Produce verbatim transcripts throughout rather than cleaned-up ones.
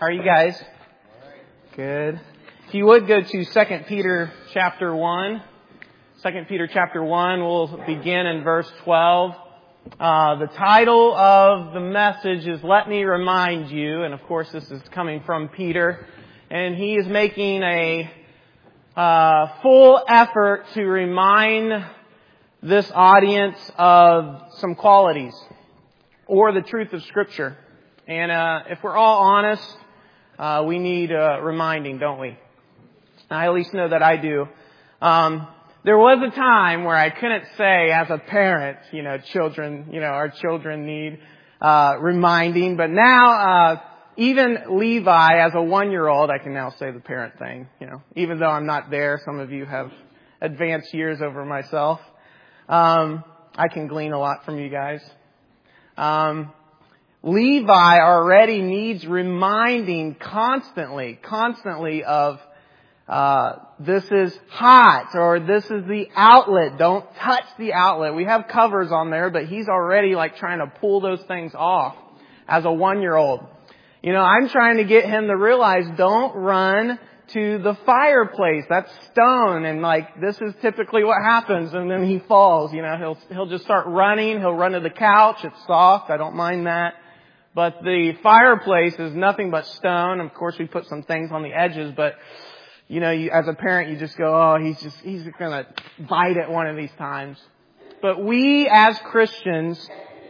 How are you guys? Good. If you would go to Second Peter chapter one. Second Peter chapter one, we'll begin in verse twelve. Uh, the title of the message is Let Me Remind You. And of course this is coming from Peter. And he is making a uh, full effort to remind this audience of some qualities or the truth of Scripture. And uh, if we're all honest, uh, we need uh, reminding, don't we? I at least know that I do. Um, there was a time where I couldn't say as a parent, you know, children, you know, our children need uh, reminding. But now, uh, even Levi, as a one-year-old, I can now say the parent thing, you know, even though I'm not there. Some of you have advanced years over myself. Um, I can glean a lot from you guys. Um, Levi already needs reminding constantly, constantly of uh this is hot, or this is the outlet. Don't touch the outlet. We have covers on there, but he's already like trying to pull those things off as a one-year-old. You know, I'm trying to get him to realize don't run to the fireplace. That's stone, and like this is typically what happens, and then he falls. You know, he'll he'll just start running. He'll run to the couch. It's soft. I don't mind that. But the fireplace is nothing but stone. Of course, we put some things on the edges, but you know, you, as a parent, you just go, oh, he's just, he's going to bite it one of these times. But we as Christians,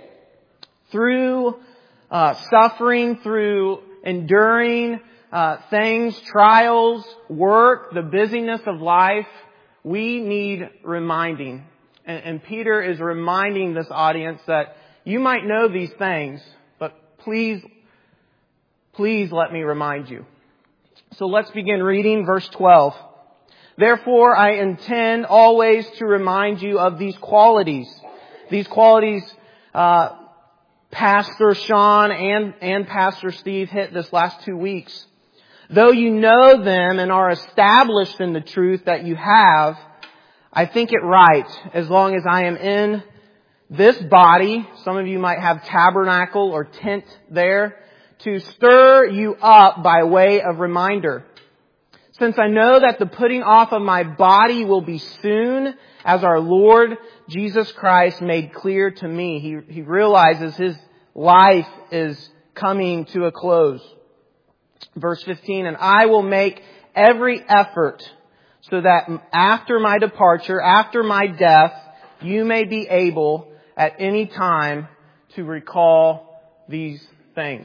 through uh, suffering, through enduring uh, things, trials, work, the busyness of life, we need reminding. And, and Peter is reminding this audience that you might know these things, but please, please let me remind you. So let's begin reading verse twelve. Therefore, I intend always to remind you of these qualities. These qualities, uh, Pastor Sean and, and Pastor Steve hit this last two weeks. Though you know them and are established in the truth that you have, I think it right, as long as I am in this body, some of you might have tabernacle or tent there, to stir you up by way of reminder. Since I know that the putting off of my body will be soon, as our Lord Jesus Christ made clear to me. He, he realizes his life is coming to a close. Verse fifteen, and I will make every effort so that after my departure, after my death, you may be able at any time to recall these things.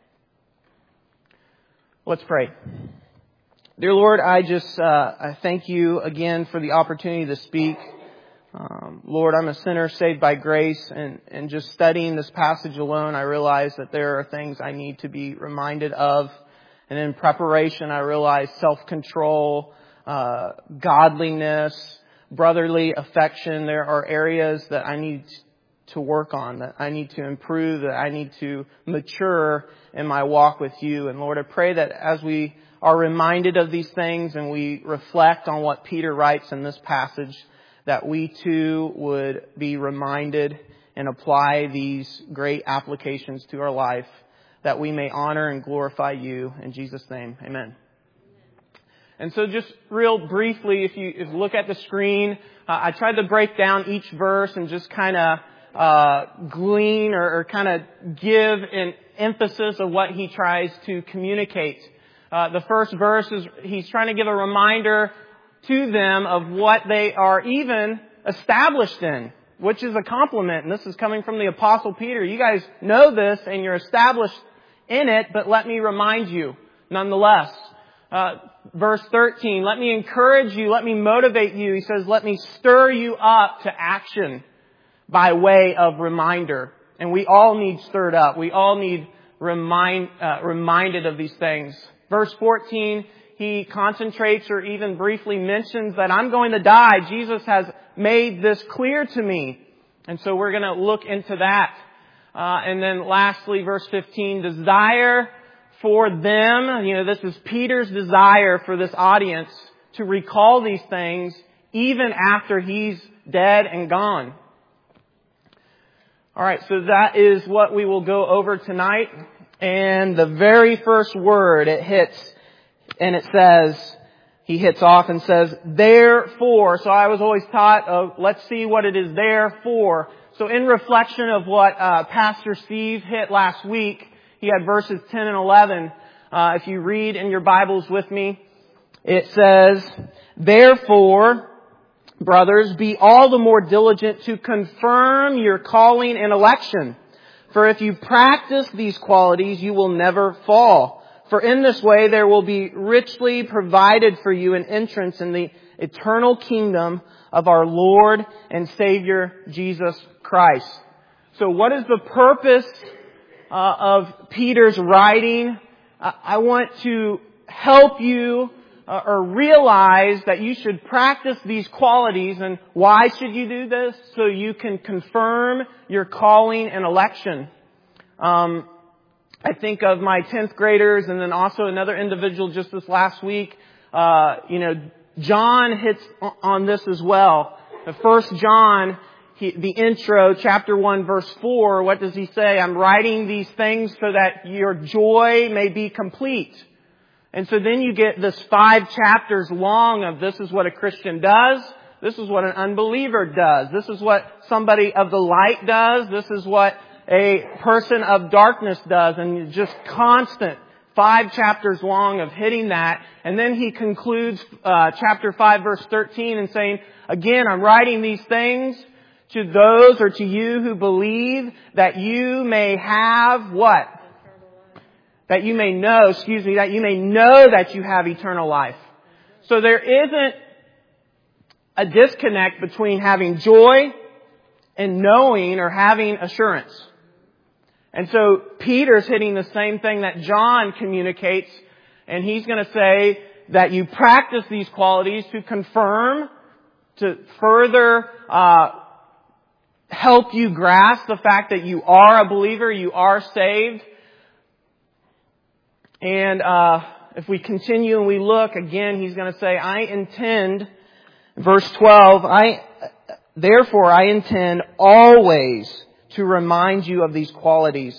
Let's pray. Dear Lord, I just uh, I thank you again for the opportunity to speak. Um, Lord, I'm a sinner saved by grace, and, and just studying this passage alone, I realize that there are things I need to be reminded of. And in preparation, I realize self-control, uh, godliness, brotherly affection. There are areas that I need to work on, that I need to improve, that I need to mature in my walk with you. And Lord, I pray that as we are reminded of these things and we reflect on what Peter writes in this passage, that we too would be reminded and apply these great applications to our life, that we may honor and glorify you. In Jesus' name, amen. And so just real briefly, if you, if you look at the screen, uh, I tried to break down each verse and just kind of uh glean or, or kind of give an emphasis of what he tries to communicate. Uh the first verse is he's trying to give a reminder to them of what they are even established in, which is a compliment. And this is coming from the Apostle Peter. You guys know this and you're established in it, but let me remind you nonetheless. Uh verse thirteen, let me encourage you, let me motivate you. He says, let me stir you up to action by way of reminder. And we all need stirred up. We all need remind, uh, reminded of these things. Verse fourteen, he concentrates or even briefly mentions that I'm going to die. Jesus has made this clear to me. And so we're going to look into that. Uh, and then lastly, verse fifteen, desire for them. You know, this is Peter's desire for this audience to recall these things even after he's dead and gone. All right, so that is what we will go over tonight. And the very first word it hits, and it says, he hits off and says, therefore. So I was always taught, uh, let's see what it is there for. So in reflection of what uh, Pastor Steve hit last week, he had verses ten and eleven. Uh, if you read in your Bibles with me, it says, therefore, brothers, be all the more diligent to confirm your calling and election. For if you practice these qualities, you will never fall. For in this way there will be richly provided for you an entrance in the eternal kingdom of our Lord and Savior Jesus Christ. So what is the purpose uh, of Peter's writing? Uh, I want to help you uh, or realize that you should practice these qualities. And why should you do this? So you can confirm your calling and election. Um, I think of my tenth graders and then also another individual just this last week. Uh, you know, John hits on this as well. The First John, he, the intro, chapter one, verse four, what does he say? I'm writing these things so that your joy may be complete. And so then you get this five chapters long of this is what a Christian does. This is what an unbeliever does. This is what somebody of the light does. This is what a person of darkness does. And just constant five chapters long of hitting that. And then he concludes uh, chapter five, verse thirteen and saying, again, I'm writing these things to those or to you who believe that you may have what? That you may know, excuse me, that you may know that you have eternal life. So there isn't a disconnect between having joy and knowing or having assurance. And so Peter's hitting the same thing that John communicates, and he's going to say that you practice these qualities to confirm, to further uh, help you grasp the fact that you are a believer, you are saved. And uh if we continue and we look, again, he's going to say, I intend, verse twelve, I therefore I intend always to remind you of these qualities.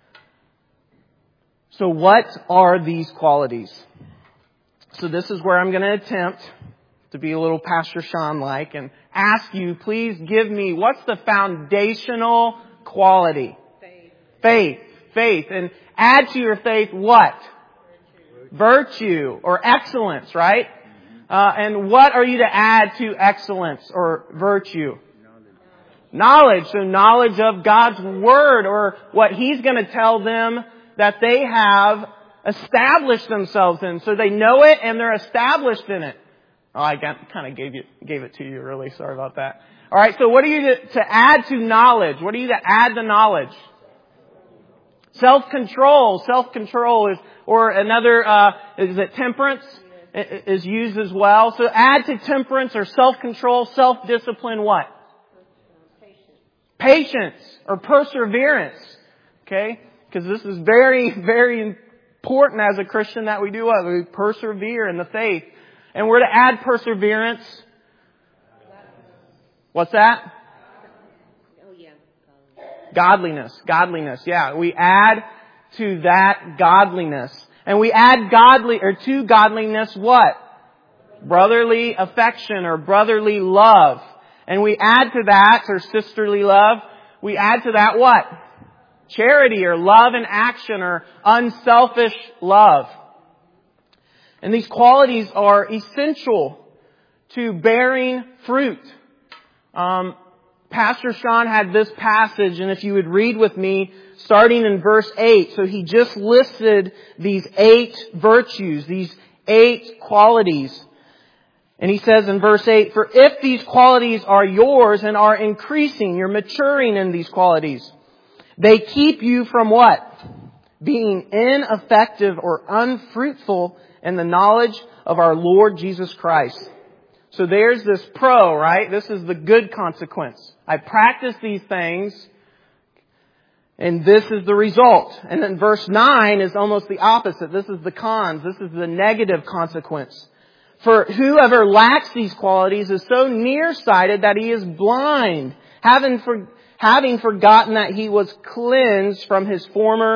So what are these qualities? So this is where I'm going to attempt to be a little Pastor Sean-like and ask you, please give me, what's the foundational quality? Faith. Faith. Faith. And add to your faith what? Virtue. Virtue or excellence, right? Uh, and what are you to add to excellence or virtue? Knowledge. So knowledge of God's Word, or what He's going to tell them that they have established themselves in. So they know it and they're established in it. Oh, I kind of gave you, gave it to you, really. Sorry about that. All right. So what are you to, to add to knowledge? What are you to add to knowledge? Self-control. Self-control is, or another, uh, is it temperance? Is used as well. So add to temperance or self-control, self-discipline what? Patience or perseverance. Okay? Because this is very, very important as a Christian that we do what? We persevere in the faith. And we're to add perseverance. What's that? Oh, yeah. Godliness. Godliness. Yeah. We add to that godliness. And we add godly, or to godliness what? Brotherly affection or brotherly love. And we add to that, or sisterly love, we add to that what? Charity or love in action or unselfish love. And these qualities are essential to bearing fruit. Um, Pastor Sean had this passage, and if you would read with me, starting in verse eight. So he just listed these eight virtues, these eight qualities. And he says in verse eight, for if these qualities are yours and are increasing, you're maturing in these qualities, they keep you from what? Being ineffective or unfruitful in the knowledge of our Lord Jesus Christ. So there's this pro, right? This is the good consequence. I practice these things, and this is the result. And then verse nine is almost the opposite. This is the cons. This is the negative consequence. For whoever lacks these qualities is so nearsighted that he is blind, having, for, having forgotten that he was cleansed from his former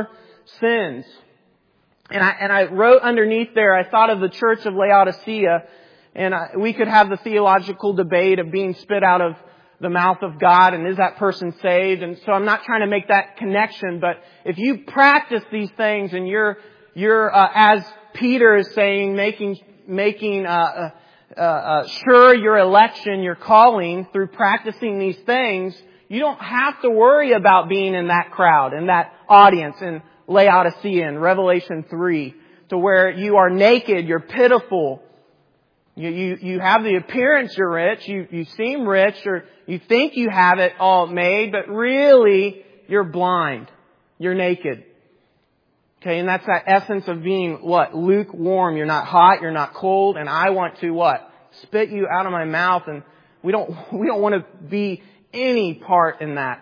sins. And I, and I wrote underneath there, I thought of the church of Laodicea, and I, we could have the theological debate of being spit out of the mouth of God, and is that person saved? And so I'm not trying to make that connection, but if you practice these things and you're, you're, uh, as Peter is saying, making, making, uh, uh, uh, sure your election, your calling through practicing these things, you don't have to worry about being in that crowd, in that audience in Laodicea in Revelation three, to where you are naked, you're pitiful. You, you, you have the appearance you're rich, you, you seem rich, or you think you have it all made, but really you're blind. You're naked. Okay, and that's that essence of being what? Lukewarm. You're not hot, you're not cold, and I want to what? Spit you out of my mouth, and we don't, we don't want to be any part in that.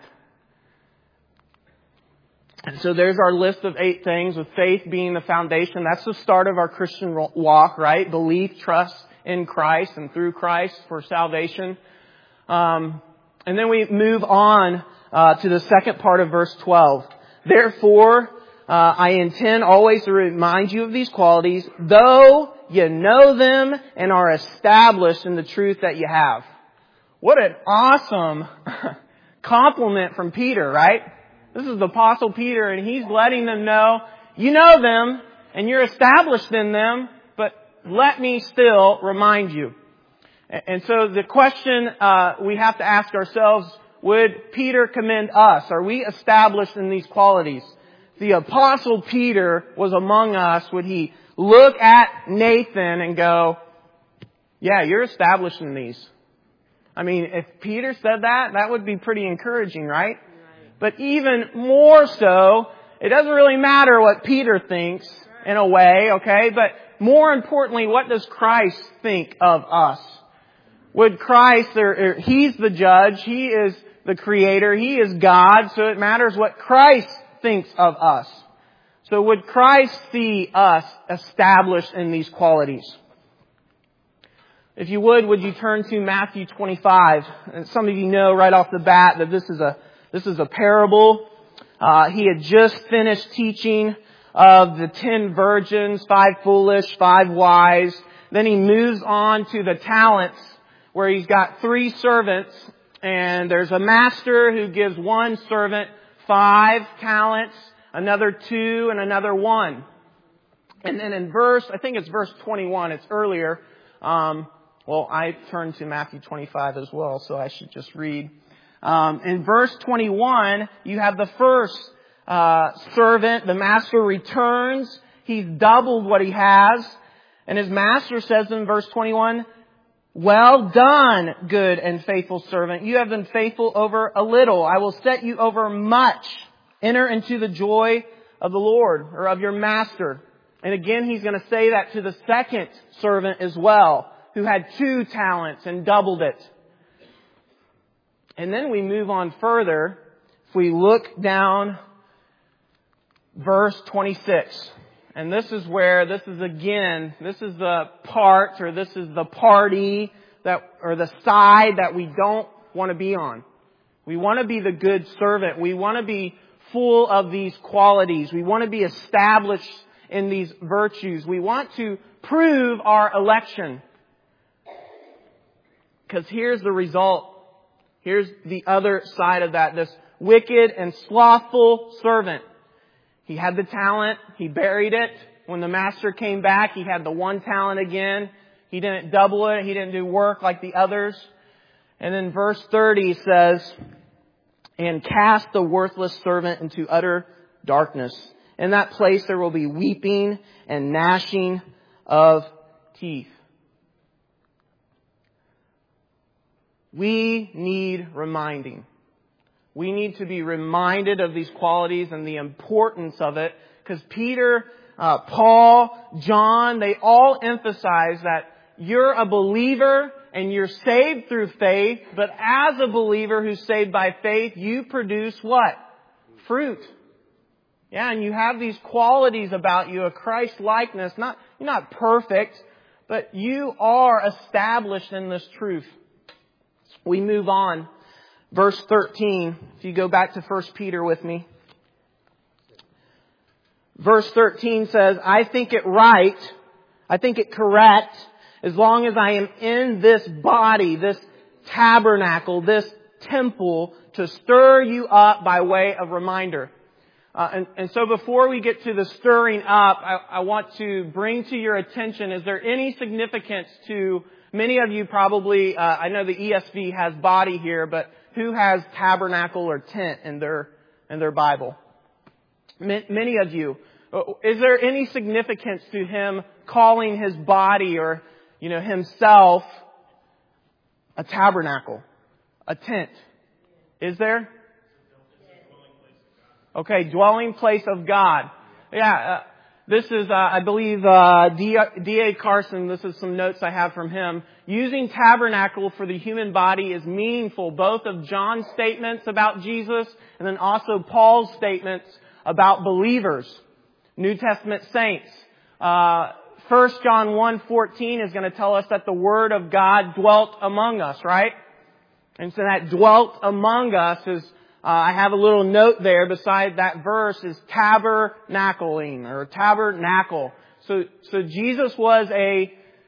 And so there's our list of eight things, with faith being the foundation. That's the start of our Christian walk, right? Belief, trust in Christ and through Christ for salvation. Um, and then we move on uh, to the second part of verse twelve. Therefore, uh, I intend always to remind you of these qualities, though you know them and are established in the truth that you have. What an awesome compliment from Peter, right? This is the Apostle Peter, and he's letting them know, you know them, and you're established in them, but let me still remind you. And so the question uh, we have to ask ourselves, would Peter commend us? Are we established in these qualities? If the Apostle Peter was among us, would he look at Nathan and go, yeah, you're established in these? I mean, if Peter said that, that would be pretty encouraging, right? But even more so, it doesn't really matter what Peter thinks in a way, okay? But more importantly, what does Christ think of us? Would Christ, or, or He's the judge, He is the Creator, He is God, so it matters what Christ thinks of us. So would Christ see us established in these qualities? If you would, would you turn to Matthew twenty-five? And some of you know right off the bat that this is a This is a parable. Uh, he had just finished teaching of the ten virgins, five foolish, five wise. Then he moves on to the talents, where he's got three servants, and there's a master who gives one servant five talents, another two, and another one. And then in verse, I think it's verse twenty-one, it's earlier. Um, well, I turned to Matthew twenty-five as well, so I should just read. Um, in verse twenty-one, you have the first uh, servant. The master returns. He's doubled what he has. And his master says in verse twenty-one, well done, good and faithful servant. You have been faithful over a little. I will set you over much. Enter into the joy of the Lord, or of your master. And again, he's going to say that to the second servant as well, who had two talents and doubled it. And then we move on further. If we look down verse twenty-six. And this is where, this is again, this is the part, or this is the party that, or the side that we don't want to be on. We want to be the good servant. We want to be full of these qualities. We want to be established in these virtues. We want to prove our election. Because here's the result. Here's the other side of that. This wicked and slothful servant. He had the talent. He buried it. When the master came back, he had the one talent again. He didn't double it. He didn't do work like the others. And then verse thirty says, and cast the worthless servant into utter darkness. In that place there will be weeping and gnashing of teeth. We need reminding. We need to be reminded of these qualities and the importance of it. Because Peter, uh, Paul, John, they all emphasize that you're a believer and you're saved through faith. But as a believer who's saved by faith, you produce what? Fruit. Yeah, and you have these qualities about you, a Christ-likeness. Not, you're not perfect, but you are established in this truth. We move on. Verse thirteen, if you go back to First Peter with me. verse thirteen says, I think it right, I think it correct, as long as I am in this body, this tabernacle, this temple, to stir you up by way of reminder. Uh, and, and so before we get to the stirring up, I, I want to bring to your attention, is there any significance to, many of you probably, uh, I know the E S V has body here, but who has tabernacle or tent in their, in their Bible? Many of you. Is there any significance to him calling his body or, you know, himself a tabernacle, a tent? Is there? Okay, dwelling place of God. Yeah, uh, this is, uh, I believe, uh, D A Carson, this is some notes I have from him. Using tabernacle for the human body is meaningful, both of John's statements about Jesus and then also Paul's statements about believers, New Testament saints. Uh, First John one fourteen is going to tell us that the Word of God dwelt among us, right? And so that dwelt among us is, uh, I have a little note there beside that verse, is tabernacling or tabernacle. So, so Jesus was a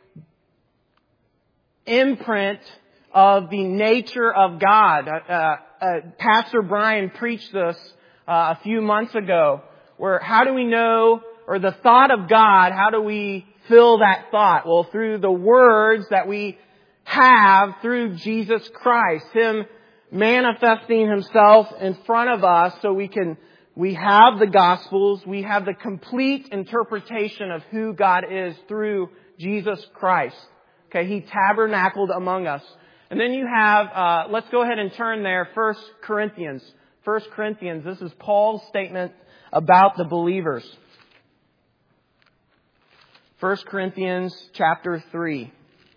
imprint of the nature of God. Uh, uh, Pastor Brian preached this uh, a few months ago, where how do we know, or the thought of God, how do we fill that thought? Well, through the words that we have through Jesus Christ, Him manifesting Himself in front of us so we can, we have the Gospels, we have the complete interpretation of who God is through Jesus Christ. Okay, He tabernacled among us. And then you have, uh, let's go ahead and turn there, First Corinthians. First Corinthians, this is Paul's statement about the believers. First Corinthians chapter three.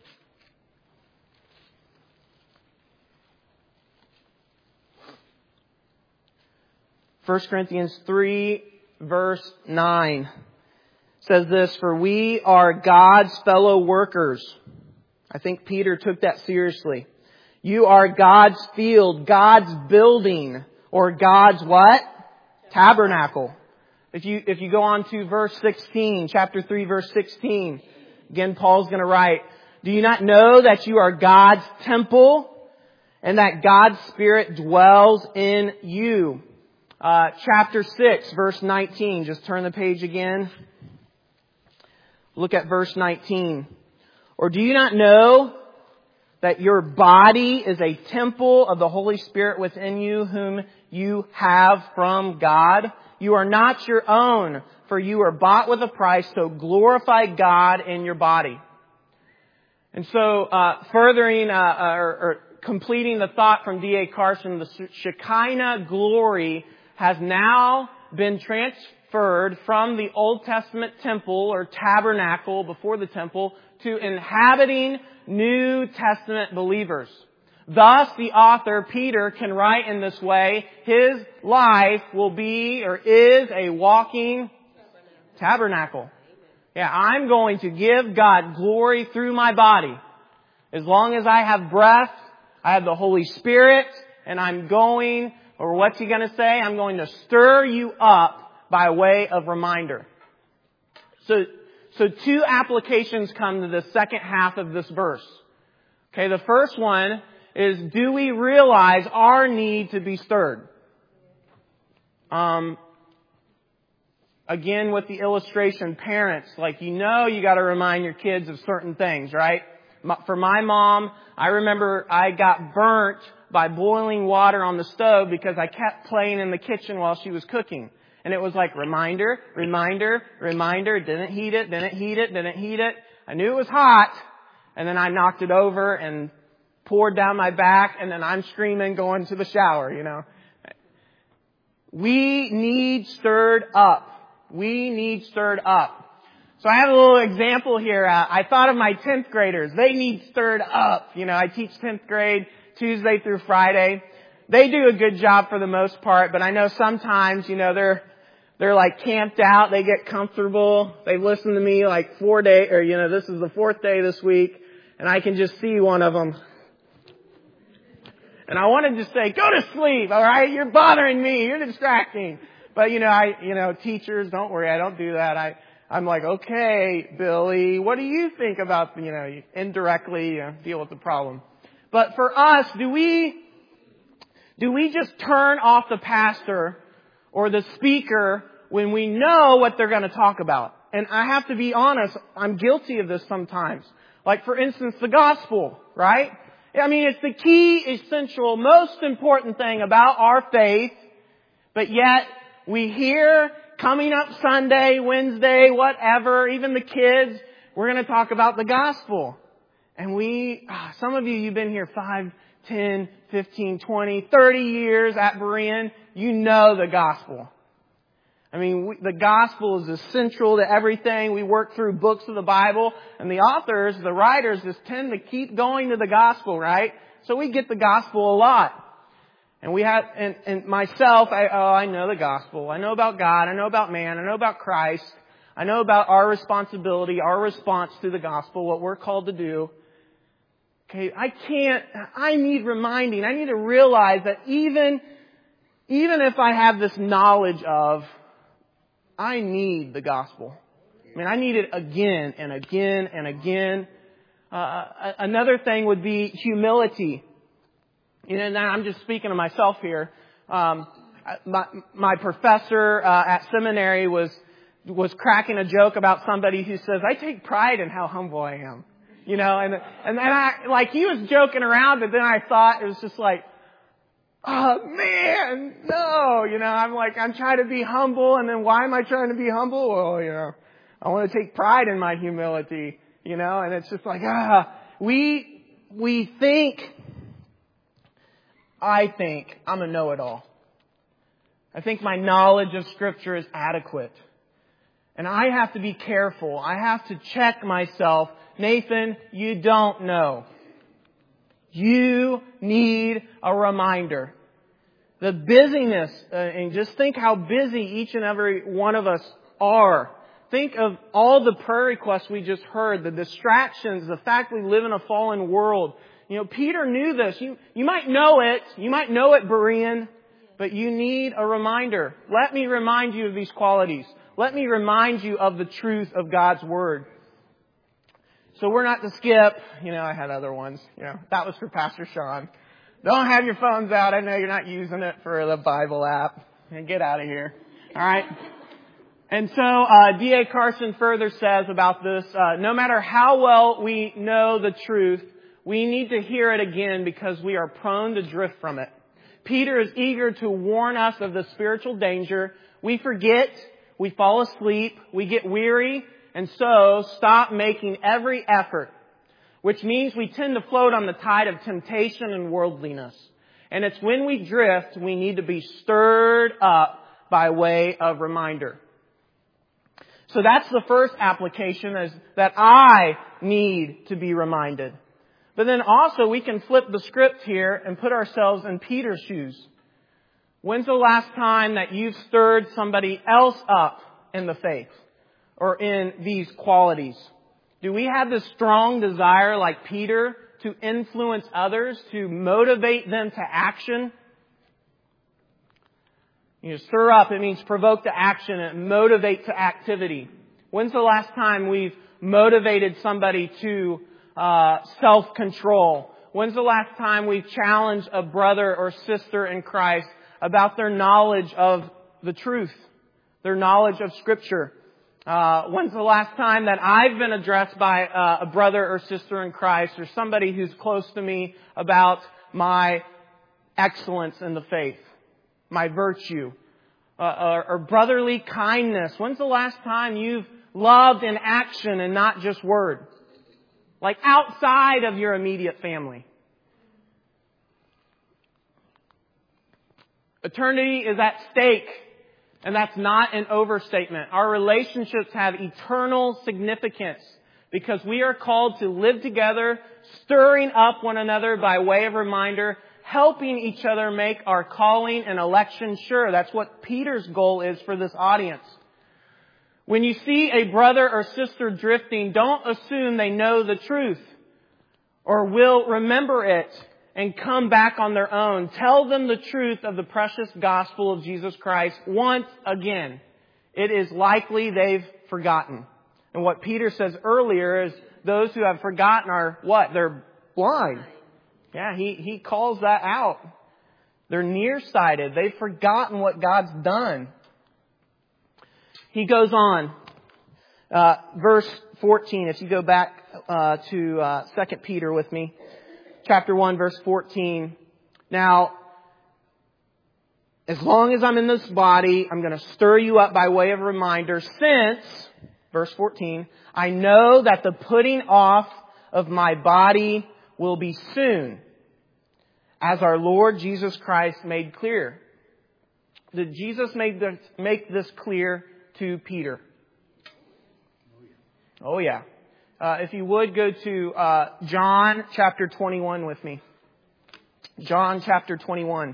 First Corinthians three, verse nine says this, for we are God's fellow workers. I think Peter took that seriously. You are God's field, God's building, or God's what? Tabernacle. If you, if you go on to verse sixteen, chapter three, verse sixteen, again, Paul's going to write, do you not know that you are God's temple and that God's Spirit dwells in you? Uh, chapter six, verse nineteen. Just turn the page again. Look at verse nineteen. Or do you not know that your body is a temple of the Holy Spirit within you, whom you have from God? You are not your own, for you are bought with a price, so glorify God in your body. And so, uh, furthering, uh, or, or completing the thought from D A Carson, the Shekinah glory has now been transferred from the Old Testament temple or tabernacle before the temple to inhabiting New Testament believers. Thus, the author, Peter, can write in this way, his life will be or is a walking tabernacle. Yeah, I'm going to give God glory through my body. As long as I have breath, I have the Holy Spirit, and I'm going, or what's he going to say? I'm going to stir you up by way of reminder. So, so two applications come to the second half of this verse. Okay, the first one is, do we realize our need to be stirred? Um, again, with the illustration, parents, like, you know, you got to remind your kids of certain things, right? For my mom, I remember I got burnt by boiling water on the stove because I kept playing in the kitchen while she was cooking. And it was like, reminder, reminder, reminder, didn't heat it, didn't heat it, didn't heat it. I knew it was hot, and then I knocked it over and poured down my back, and then I'm screaming going to the shower, you know. We need stirred up. We need stirred up. So I have a little example here. Uh, I thought of my tenth graders. They need stirred up. You know, I teach tenth grade Tuesday through Friday. They do a good job for the most part, but I know sometimes, you know, they're, they're like camped out. They get comfortable. They've listened to me like four days, or, you know, this is the fourth day this week, and I can just see one of them. And I wanted to say, go to sleep, all right? You're bothering me. You're distracting. But, you know, I, you know, teachers, don't worry, I don't do that. I, I'm like, okay, Billy, what do you think about, you know, you indirectly you know, deal with the problem. But for us, do we, do we just turn off the pastor or the speaker when we know what they're going to talk about? And I have to be honest, I'm guilty of this sometimes. Like, for instance, the gospel, right? I mean, it's the key, essential, most important thing about our faith, but yet we hear coming up Sunday, Wednesday, whatever, even the kids, we're going to talk about the gospel. And we, some of you, you've been here five, ten, fifteen, twenty, thirty years at Berean. You know the gospel. I mean, we, the gospel is essential to everything. We work through books of the Bible, and the authors, the writers, just tend to keep going to the gospel, right? So we get the gospel a lot. And we have, and, and myself, I, oh, I know the gospel. I know about God. I know about man. I know about Christ. I know about our responsibility, our response to the gospel, what we're called to do. Okay, I can't, I need reminding. I need to realize that even, even if I have this knowledge of, I need the gospel. I mean, I need it again and again and again. Uh, another thing would be humility. You know, and I'm just speaking to myself here. Um, my, my professor uh, at seminary was was cracking a joke about somebody who says, "I take pride in how humble I am." You know, and and then I like he was joking around, but then I thought it was just like, oh man, no, you know, I'm like, I'm trying to be humble, and then why am I trying to be humble? Well, you know, I want to take pride in my humility, you know, and it's just like, ah, we, we think, I think I'm a know-it-all. I think my knowledge of Scripture is adequate. And I have to be careful. I have to check myself. Nathan, you don't know. You need a reminder. The busyness, uh, and just think how busy each and every one of us are. Think of all the prayer requests we just heard, the distractions, the fact we live in a fallen world. You know, Peter knew this. You, you might know it. You might know it, Berean, but you need a reminder. Let me remind you of these qualities. Let me remind you of the truth of God's Word. So we're not to skip. You know, I had other ones. You know, that was for Pastor Sean. Don't have your phones out. I know you're not using it for the Bible app. Get out of here. All right. And so uh, D A Carson further says about this, uh, no matter how well we know the truth, we need to hear it again because we are prone to drift from it. Peter is eager to warn us of the spiritual danger. We forget, we fall asleep, we get weary, and so stop making every effort, which means we tend to float on the tide of temptation and worldliness. And it's when we drift, we need to be stirred up by way of reminder. So that's the first application, is that I need to be reminded. But then also we can flip the script here and put ourselves in Peter's shoes. When's the last time that you've stirred somebody else up in the faith or in these qualities? Do we have this strong desire like Peter to influence others, to motivate them to action? You know, stir up, it means provoke to action and motivate to activity. When's the last time we've motivated somebody to uh, self-control? When's the last time we've challenged a brother or sister in Christ about their knowledge of the truth, their knowledge of Scripture? Uh, when's the last time that I've been addressed by uh, a brother or sister in Christ or somebody who's close to me about my excellence in the faith, my virtue, uh, or, or brotherly kindness? When's the last time you've loved in action and not just word? Like outside of your immediate family. Eternity is at stake. And that's not an overstatement. Our relationships have eternal significance because we are called to live together, stirring up one another by way of reminder, helping each other make our calling and election sure. That's what Peter's goal is for this audience. When you see a brother or sister drifting, don't assume they know the truth or will remember it. and come back on their own. Tell them the truth of the precious gospel of Jesus Christ once again. It is likely they've forgotten. And what Peter says earlier is those who have forgotten are what? They're blind. Yeah, he, he calls that out. They're nearsighted. They've forgotten what God's done. He goes on. Uh, verse fourteen, if you go back uh, to uh, Second Peter with me. Chapter one, verse fourteen. Now, as long as I'm in this body, I'm going to stir you up by way of a reminder, since, verse fourteen, I know that the putting off of my body will be soon, as our Lord Jesus Christ made clear. Did Jesus make this, make this clear to Peter? Oh yeah. Uh, if you would go to uh, John chapter twenty-one with me. John chapter twenty-one.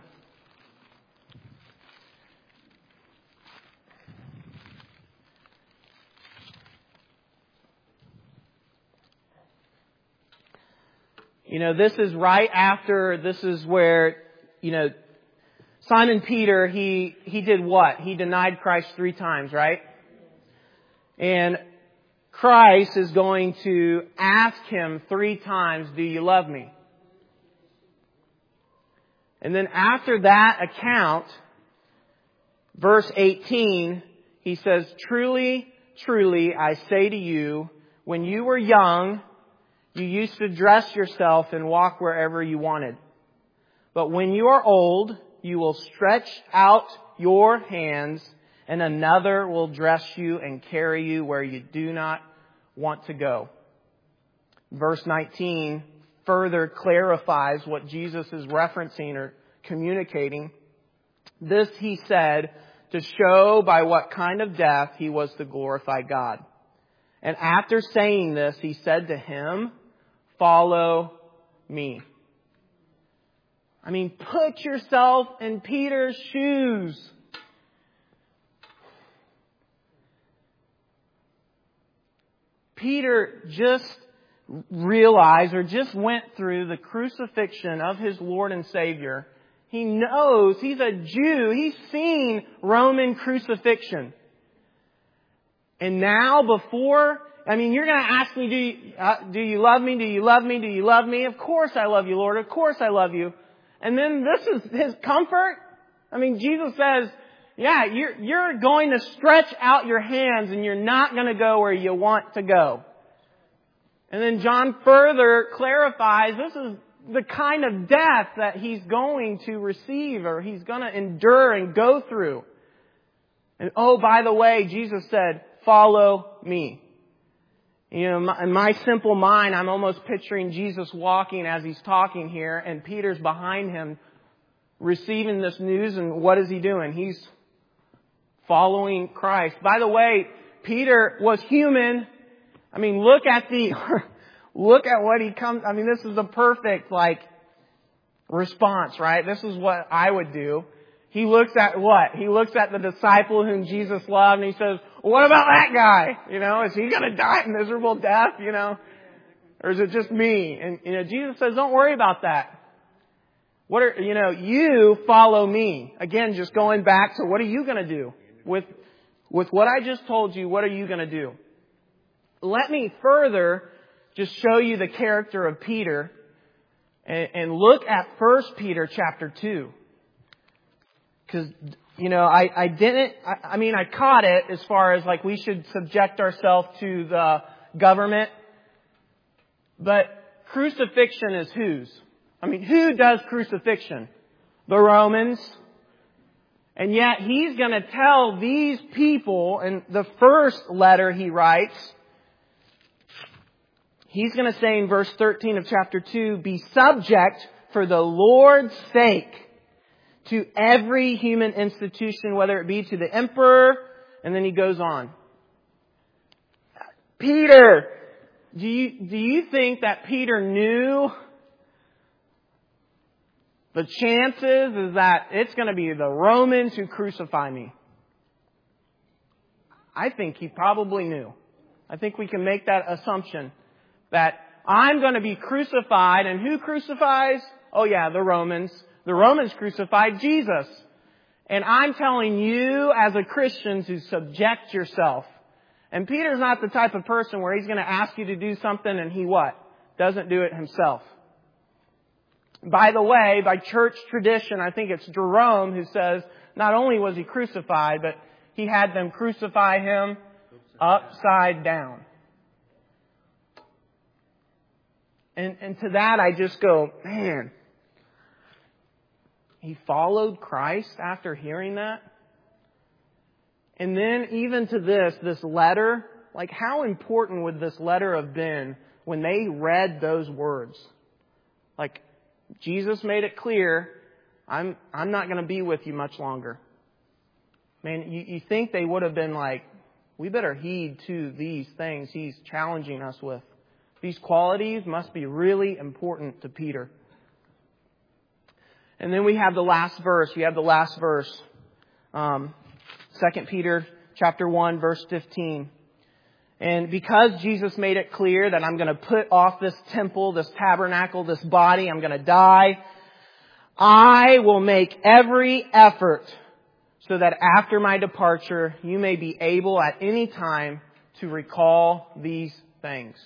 You know, this is right after, this is where, you know, Simon Peter, he, he did what? He denied Christ three times, right? And Christ is going to ask him three times, do you love me? And then after that account, verse eighteen, he says, truly, truly, I say to you, when you were young, you used to dress yourself and walk wherever you wanted. But when you are old, you will stretch out your hands, and another will dress you and carry you where you do not want to go. Verse nineteen further clarifies what Jesus is referencing or communicating. This he said to show by what kind of death he was to glorify God. And after saying this, he said to him, follow me. I mean, put yourself in Peter's shoes. Peter just realized or just went through the crucifixion of his Lord and Savior. He knows, he's a Jew. He's seen Roman crucifixion. And now before, I mean, you're going to ask me, do you, uh, do you love me? Do you love me? Do you love me? Of course I love you, Lord. Of course I love you. And then this is his comfort. I mean, Jesus says, yeah, you're, you're going to stretch out your hands and you're not going to go where you want to go. And then John further clarifies this is the kind of death that he's going to receive or he's going to endure and go through. And oh, by the way, Jesus said, follow me. You know, in my simple mind, I'm almost picturing Jesus walking as he's talking here, and Peter's behind him receiving this news, and what is he doing? He's following Christ. By the way, Peter was human. I mean, look at the, look at what he comes, I mean, this is the perfect, like, response, right? This is what I would do. He looks at what? He looks at the disciple whom Jesus loved and he says, well, what about that guy? You know, is he going to die a miserable death, you know? Or is it just me? And, you know, Jesus says, don't worry about that. What are, you know, you follow me. Again, just going back to what are you going to do? With, with what I just told you, what are you going to do? Let me further just show you the character of Peter and, and look at First Peter chapter two. Because, you know, I, I didn't, I, I mean, I caught it as far as like we should subject ourselves to the government. But crucifixion is whose? I mean, who does crucifixion? The Romans. And yet he's going to tell these people in the first letter he writes, he's going to say in verse thirteen of chapter two, be subject for the Lord's sake to every human institution, whether it be to the emperor, and then he goes on. Peter, do you, do you think that Peter knew the chances is that it's going to be the Romans who crucify me? I think he probably knew. I think we can make that assumption that I'm going to be crucified, and who crucifies? oh yeah, the Romans. The Romans crucified Jesus. And I'm telling you as a Christian to subject yourself. And Peter's not the type of person where he's going to ask you to do something and he what? Doesn't do it himself. By the way, by church tradition, I think it's Jerome who says not only was he crucified, but he had them crucify him upside down. And, and to that I just go, man, he followed Christ after hearing that? And then even to this, this letter, like how important would this letter have been when they read those words? Like, Jesus made it clear, I'm I'm not going to be with you much longer. Man, you, you think they would have been like, we better heed to these things he's challenging us with. These qualities must be really important to Peter. And then we have the last verse. We have the last verse. Um, Second Peter chapter one, verse fifteen. And because Jesus made it clear that I'm going to put off this temple, this tabernacle, this body, I'm going to die, I will make every effort so that after my departure, you may be able at any time to recall these things.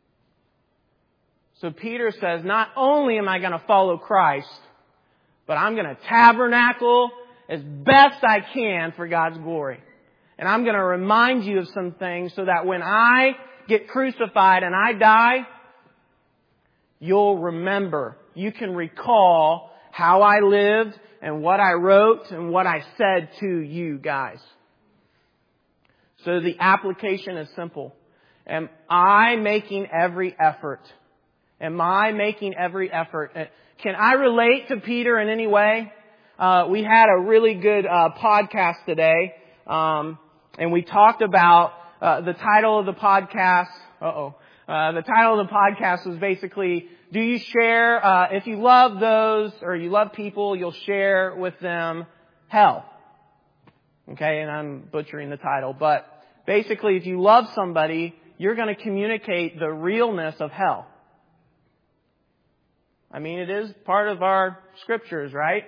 So Peter says, not only am I going to follow Christ, but I'm going to tabernacle as best I can for God's glory. And I'm going to remind you of some things so that when I get crucified and I die, you'll remember. You can recall how I lived and what I wrote and what I said to you guys. So the application is simple. Am I making every effort? Am I making every effort? Can I relate to Peter in any way? Uh, we had a really good uh, podcast today. Um, And we talked about uh, the title of the podcast. Uh-oh. Uh, the title of the podcast was basically, do you share, uh, if you love those or you love people, you'll share with them hell. Okay, and I'm butchering the title. But basically, if you love somebody, you're going to communicate the realness of hell. I mean, it is part of our scriptures, right?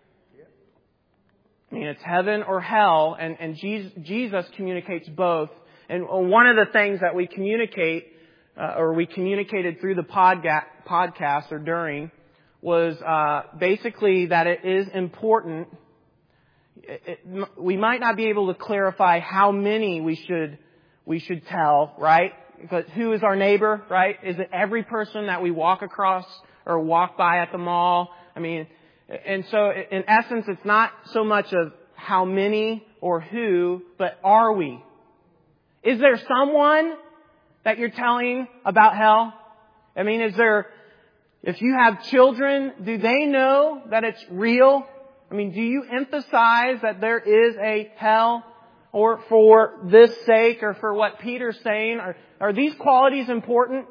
I mean, it's heaven or hell, and, and Jesus, Jesus communicates both. And one of the things that we communicate, uh, or we communicated through the podga- podcast or during, was uh, basically that it is important. It, it, we might not be able to clarify how many we should we should tell, right? But who is our neighbor, right? Is it every person that we walk across or walk by at the mall? I mean. And so, in essence, it's not so much of how many or who, but are we? Is there someone that you're telling about hell? I mean, is there, if you have children, do they know that it's real? I mean, do you emphasize that there is a hell? Or for this sake, or for what Peter's saying, are, are these qualities important?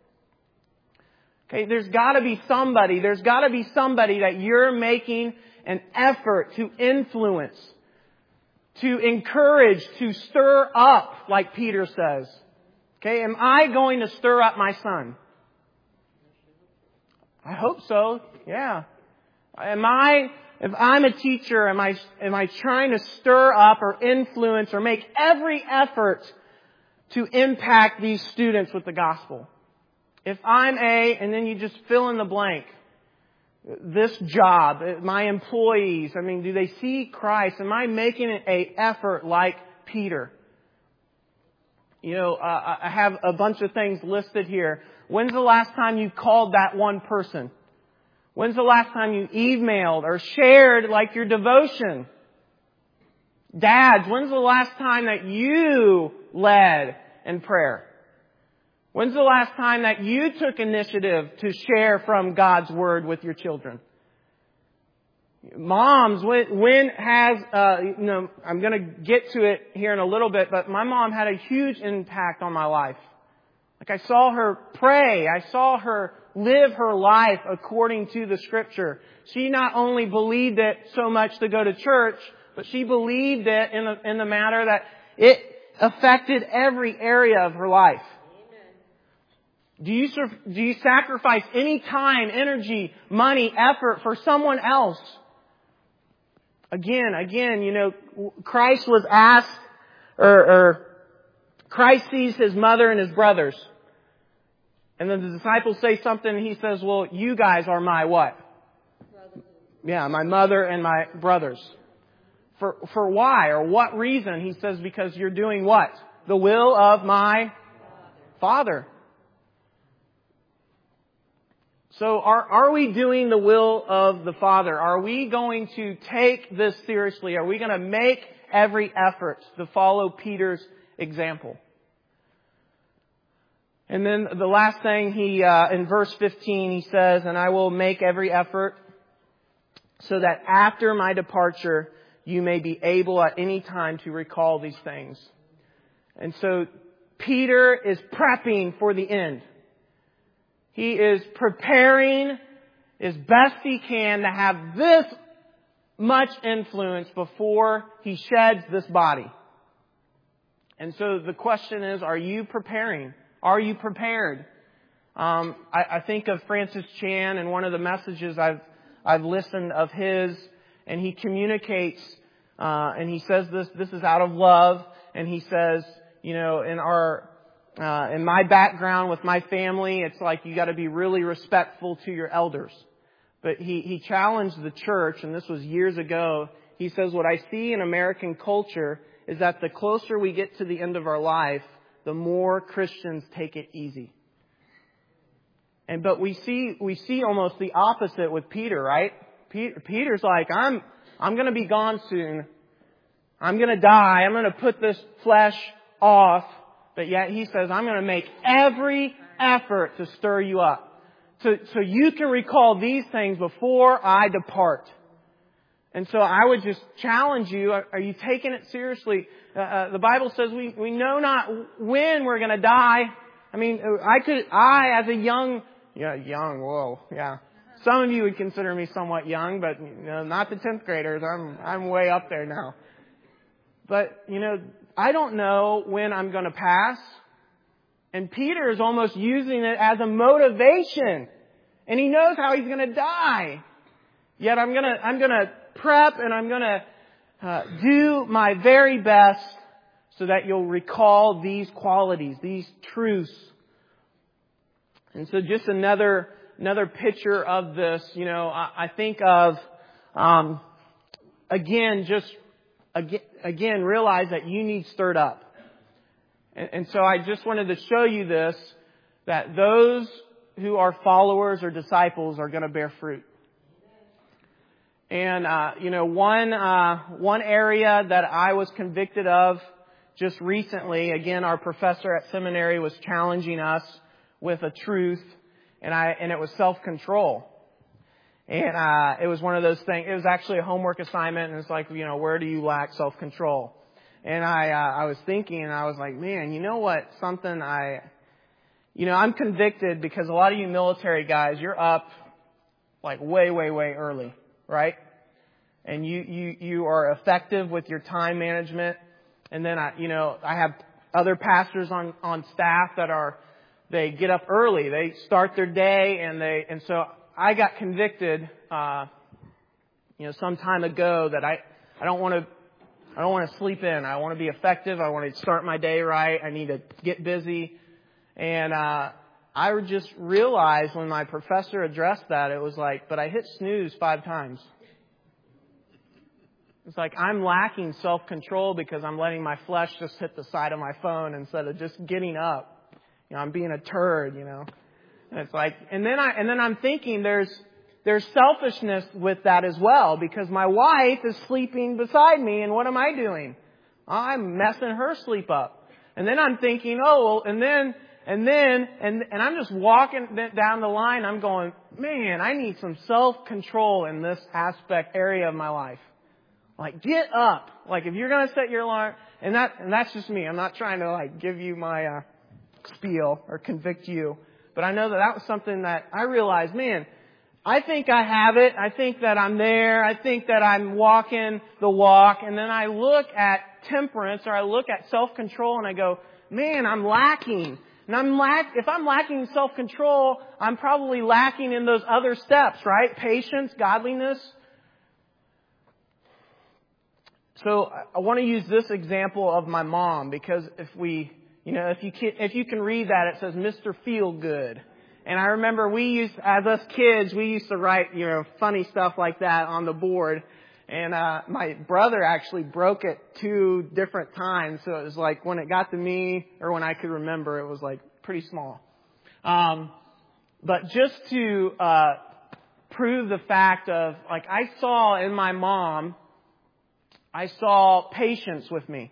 Okay, there's got to be somebody, there's got to be somebody that you're making an effort to influence, to encourage, to stir up, like Peter says. Okay, am I going to stir up my son? I hope so, yeah. Am I, if I'm a teacher, am I, am I trying to stir up or influence or make every effort to impact these students with the gospel? If I'm a, and then you just fill in the blank, this job, my employees, I mean, do they see Christ? Am I making an effort like Peter? You know, uh, I have a bunch of things listed here. When's the last time you called that one person? When's the last time you emailed or shared like your devotion? Dads, when's the last time that you led in prayer? When's the last time that you took initiative to share from God's Word with your children? Moms, when, when has, uh, you know, I'm going to get to it here in a little bit, but my mom had a huge impact on my life. Like I saw her pray. I saw her live her life according to the Scripture. She not only believed it so much to go to church, but she believed it in the, in the matter that it affected every area of her life. Do you, do you sacrifice any time, energy, money, effort for someone else? Again, again, you know, Christ was asked, or, or Christ sees His mother and His brothers. And then the disciples say something and He says, well, you guys are my what? Brothers. Yeah, my mother and my brothers. For, for why or what reason? He says, because you're doing what? The will of my Father. So are, are we doing the will of the Father? Are we going to take this seriously? Are we going to make every effort to follow Peter's example? And then the last thing he, uh, in verse fifteen, he says, and I will make every effort so that after my departure, you may be able at any time to recall these things. And so Peter is prepping for the end. He is preparing as best he can to have this much influence before he sheds this body. And so the question is, are you preparing? Are you prepared? Um, I, I think of Francis Chan and one of the messages I've I've listened of his, and he communicates, uh, and he says this. This is out of love, and he says, you know, in our Uh, in my background with my family, it's like you got to be really respectful to your elders. But he, he challenged the church, and this was years ago. He says, what I see in American culture is that the closer we get to the end of our life, the more Christians take it easy. And but we see we see almost the opposite with Peter, right? Peter, Peter's like, I'm I'm going to be gone soon. I'm going to die. I'm going to put this flesh off. But yet he says, I'm going to make every effort to stir you up. So, so you can recall these things before I depart. And so I would just challenge you, are, are you taking it seriously? Uh, uh, the Bible says we, we know not when we're going to die. I mean, I could, I as a young, yeah, young, whoa, yeah. Some of you would consider me somewhat young, but you know, not the tenth graders. I'm, I'm way up there now. But, you know, I don't know when I'm going to pass. And Peter is almost using it as a motivation. And he knows how he's going to die. Yet I'm going to, I'm going to prep and I'm going to uh, do my very best so that you'll recall these qualities, these truths. And so just another, another picture of this, you know, I, I think of, um, again, just Again, realize that you need stirred up. And, and so I just wanted to show you this, that those who are followers or disciples are going to bear fruit. And, uh, you know, one, uh, one area that I was convicted of just recently, again, our professor at seminary was challenging us with a truth, and I, and it was self-control. And uh it was one of those things. It was actually a homework assignment, and it's like, you know, where do you lack self-control? And I uh, I was thinking, and I was like, man, you know what? Something I, you know, I'm convicted because a lot of you military guys, you're up like way, way, way early, right? And you you you are effective with your time management. And then I, you know, I have other pastors on on staff that are, they get up early, they start their day, and they and so. I got convicted, uh, you know, some time ago that I, I don't want to, I don't want to sleep in. I want to be effective. I want to start my day right. I need to get busy. And, uh, I just realized when my professor addressed that, it was like, but I hit snooze five times. It's like I'm lacking self-control because I'm letting my flesh just hit the side of my phone instead of just getting up. You know, I'm being a turd, you know. And it's like, and then I, and then I'm thinking there's, there's selfishness with that as well, because my wife is sleeping beside me, and what am I doing? I'm messing her sleep up. And then I'm thinking, oh, well, and then, and then, and, and I'm just walking down the line. I'm going, man, I need some self-control in this aspect area of my life. Like, get up. Like, if you're going to set your alarm, and that, and that's just me. I'm not trying to like give you my, uh, spiel or convict you. But I know that that was something that I realized, man, I think I have it. I think that I'm there. I think that I'm walking the walk. And then I look at temperance, or I look at self-control, and I go, man, I'm lacking. And I'm lack, if I'm lacking self-control, I'm probably lacking in those other steps, right? Patience, godliness. So I want to use this example of my mom because if we, you know, if you can, if you can read that, it says Mister Feelgood. And I remember we used, as us kids, we used to write, you know, funny stuff like that on the board. And uh my brother actually broke it two different times. So it was like when it got to me or when I could remember, it was like pretty small. Um, but just to uh prove the fact of, like, I saw in my mom, I saw patience with me.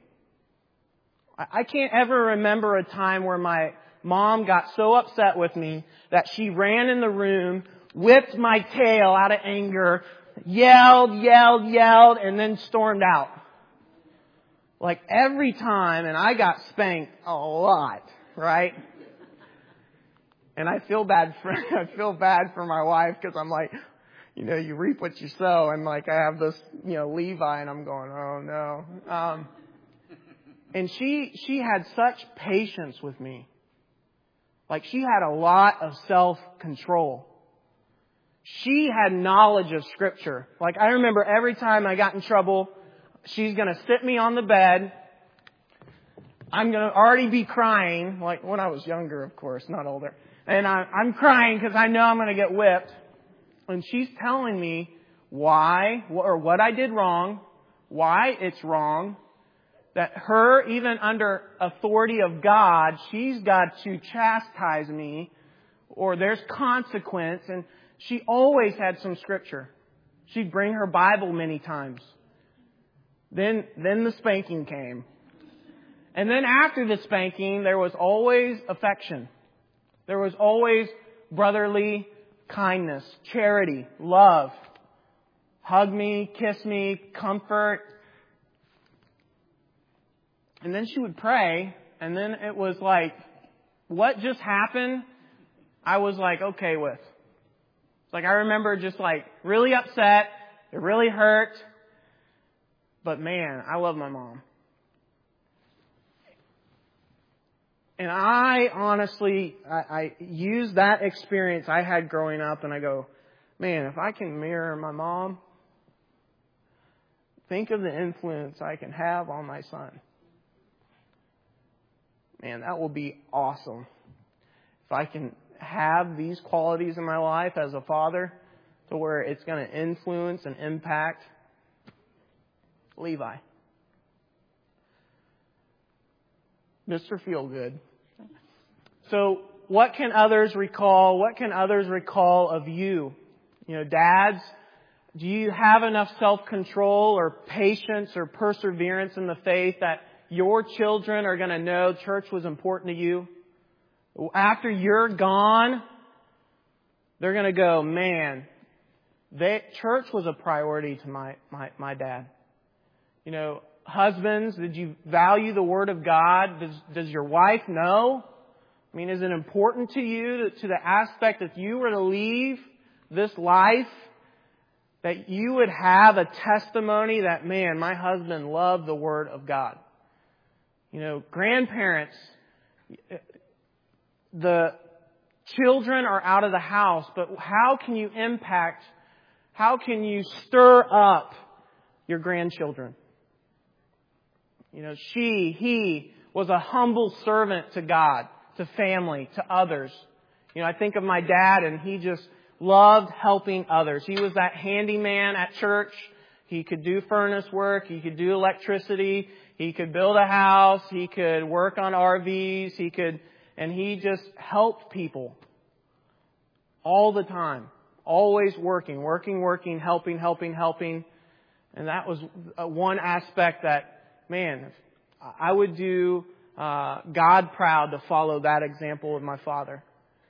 I can't ever remember a time where my mom got so upset with me that she ran in the room, whipped my tail out of anger, yelled, yelled, yelled, and then stormed out. Like every time, and I got spanked a lot, right? And I feel bad for, I feel bad for my wife because I'm like, you know, you reap what you sow. And like, I have this, you know, Levi and I'm going, oh no. Um, and she, she had such patience with me. Like she had a lot of self-control. She had knowledge of Scripture. Like I remember every time I got in trouble, she's going to sit me on the bed. I'm going to already be crying, like when I was younger, of course, not older. And I, I'm crying because I know I'm going to get whipped. And she's telling me why or what I did wrong, why it's wrong, that her, even under authority of God, she's got to chastise me or there's consequence. And she always had some Scripture. She'd bring her Bible many times. Then, then the spanking came. And then after the spanking, there was always affection. There was always brotherly kindness, charity, love. Hug me, kiss me, comfort. And then she would pray, and then it was like, what just happened, I was like, okay with. Like I remember just like really upset. It really hurt. But man, I love my mom. And I honestly, I, I use that experience I had growing up and I go, man, if I can mirror my mom, think of the influence I can have on my son. Man, that will be awesome. If I can have these qualities in my life as a father to where it's going to influence and impact Levi. Mister Feelgood. So what can others recall? What can others recall of you? You know, dads, do you have enough self-control or patience or perseverance in the faith that your children are going to know church was important to you? After you're gone, they're going to go, man, they, church was a priority to my, my, my dad. You know, husbands, did you value the Word of God? Does, does your wife know? I mean, is it important to you, to, to the aspect that you were to leave this life, that you would have a testimony that, man, my husband loved the Word of God? You know, grandparents, the children are out of the house, but how can you impact, how can you stir up your grandchildren? You know, she, he was a humble servant to God, to family, to others. You know, I think of my dad and he just loved helping others. He was that handyman at church. He could do furnace work. He could do electricity. He could build a house. He could work on R Vs. He could, and he just helped people all the time. Always working, working, working, helping, helping, helping. And that was one aspect that, man, I would do uh, God proud to follow that example of my father.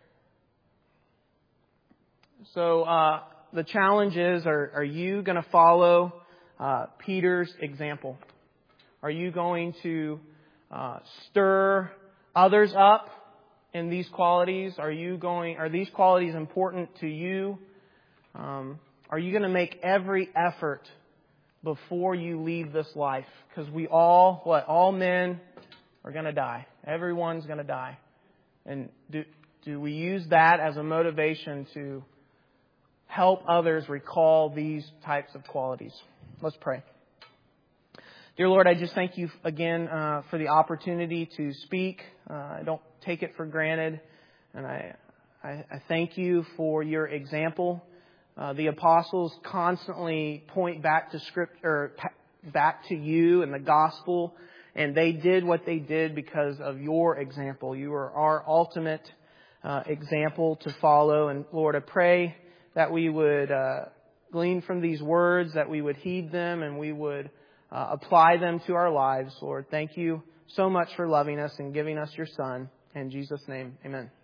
So uh, the challenge is, are, are you going to follow uh, Peter's example? Are you going to uh, stir others up in these qualities? Are you going? Are these qualities important to you? Um, are you going to make every effort before you leave this life? Because we all, what, all men are going to die. Everyone's going to die. And do, do we use that as a motivation to help others recall these types of qualities? Let's pray. Dear Lord, I just thank you again uh, for the opportunity to speak. Uh, I don't take it for granted. And I, I, I thank you for your example. Uh, the apostles constantly point back to script or back to you and the gospel. And they did what they did because of your example. You are our ultimate uh, example to follow. And Lord, I pray that we would uh, glean from these words, that we would heed them, and we would uh, apply them to our lives. Lord, thank you so much for loving us and giving us your Son. In Jesus' name, amen.